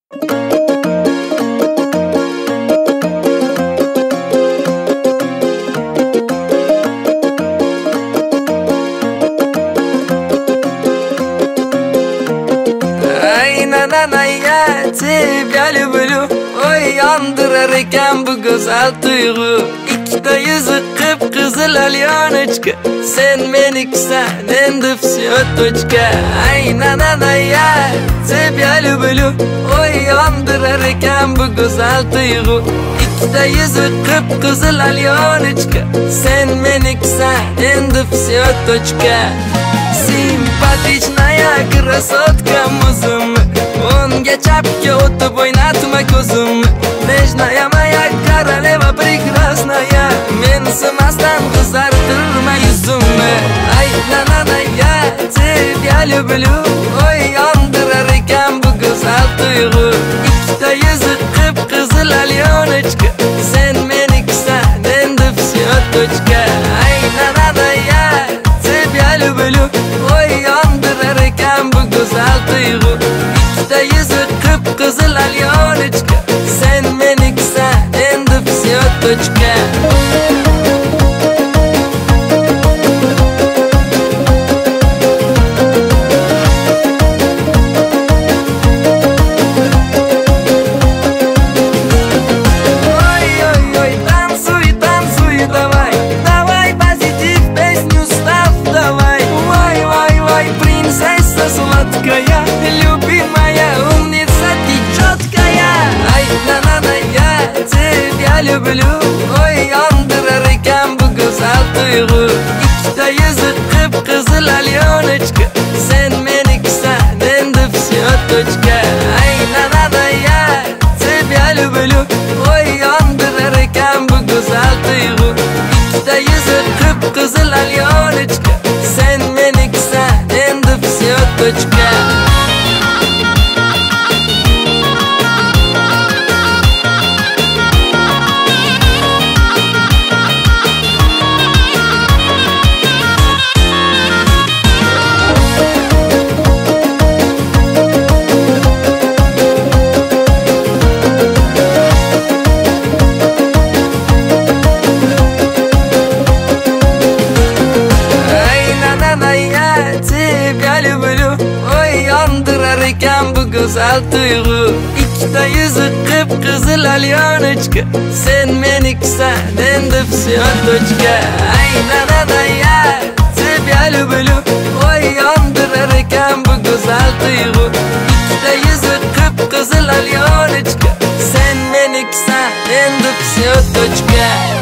Ya тебя люблю. Oy yandırar ekan bu go'zal tuyg'u. Ikkita yuzi qip-qizil alyonочка. Sen menikusan, endi всё точка. Ay na ya тебя люблю. Oy yandırar ekan bu go'zal tuyg'u. Ikkita yuzi qip-qizil alyonочка. Sen menikusan, endi всё точка. Симпатичная красотка музыка. Unga chapga o'tib o'ynatma ko'zimni. Nежная моя королева прекрасная. Meni simasdan qizartirma yuzimni. Ay na ya тебя люблю. Oy yondirar ekan bu go'zal tuyg'u. Ikkita yuzi qip-qizil alyonочка. Sen menikusan, endi всё точка. Ay na ya тебя люблю. Oy yondirar ekan bu go'zal tuyg'u. Ikkita yuzi qip-qizil alyonочка. Sen menikusan, endi всё точка. Сладкая, любимая, умница ты четкая. Ay na ya тебя люблю. Oy yondirar ekan bu go'zal tuyg'u. Ikkita yuzi qip-qizil alyonочка. Sen menikusan, endi всё точка. Ay na ya тебя люблю. Oy yondirar ekan bu go'zal tuyg'u. Ikkita yuzi qip-qizil alyonочка. Sen menikusan, endi всё точка. Тебя люблю. Oy yondirar ekan bu go'zal tuyg'u. Ikkita yuzi qip-qizil alyonочка. Sen menikusan, endi всё точка. Ay na ya тебя люблю. Oy yondirar ekan bu go'zal tuyg'u. Ikkita yuzi qip-qizil alyonочка. Sen menikusan, endi всё точка.